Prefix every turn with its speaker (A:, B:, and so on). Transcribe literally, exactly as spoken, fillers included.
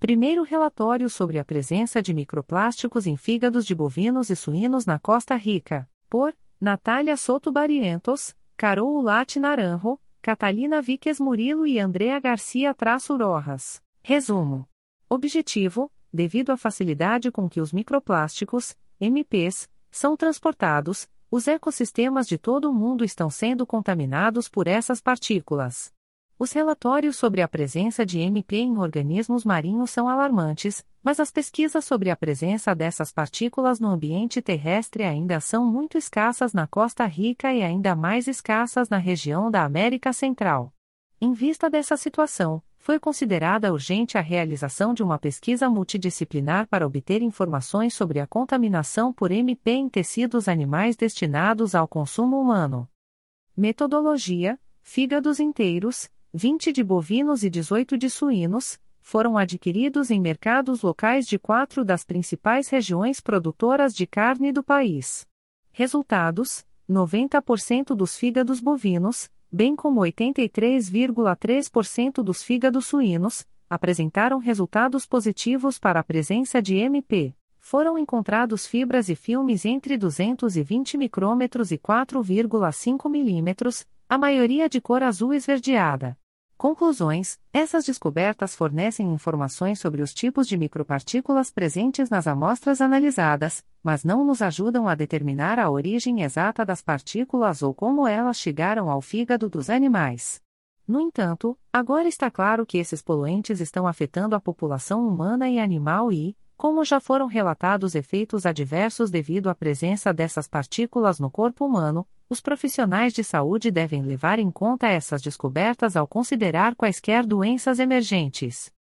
A: Primeiro relatório sobre a presença de microplásticos em fígados de bovinos e suínos na Costa Rica, por Natália Soto Barrientos, Carol Ulate Naranjo, Catalina Víquez Murilo e Andrea Garcia Traço Rojas. Resumo. Objetivo: devido à facilidade com que os microplásticos, M Ps, são transportados, os ecossistemas de todo o mundo estão sendo contaminados por essas partículas. Os relatórios sobre a presença de M P em organismos marinhos são alarmantes, mas as pesquisas sobre a presença dessas partículas no ambiente terrestre ainda são muito escassas na Costa Rica e ainda mais escassas na região da América Central. Em vista dessa situação, foi considerada urgente a realização de uma pesquisa multidisciplinar para obter informações sobre a contaminação por M P em tecidos animais destinados ao consumo humano. Metodologia: fígados inteiros, vinte de bovinos e dezoito de suínos, foram adquiridos em mercados locais de quatro das principais regiões produtoras de carne do país. Resultados: noventa por cento dos fígados bovinos, bem como oitenta e três vírgula três por cento dos fígados suínos, apresentaram resultados positivos para a presença de M P. Foram encontrados fibras e filmes entre duzentos e vinte micrômetros e quatro vírgula cinco milímetros, a maioria de cor azul esverdeada. Conclusões: essas descobertas fornecem informações sobre os tipos de micropartículas presentes nas amostras analisadas, mas não nos ajudam a determinar a origem exata das partículas ou como elas chegaram ao fígado dos animais. No entanto, agora está claro que esses poluentes estão afetando a população humana e animal e, como já foram relatados efeitos adversos devido à presença dessas partículas no corpo humano, os profissionais de saúde devem levar em conta essas descobertas ao considerar quaisquer doenças emergentes.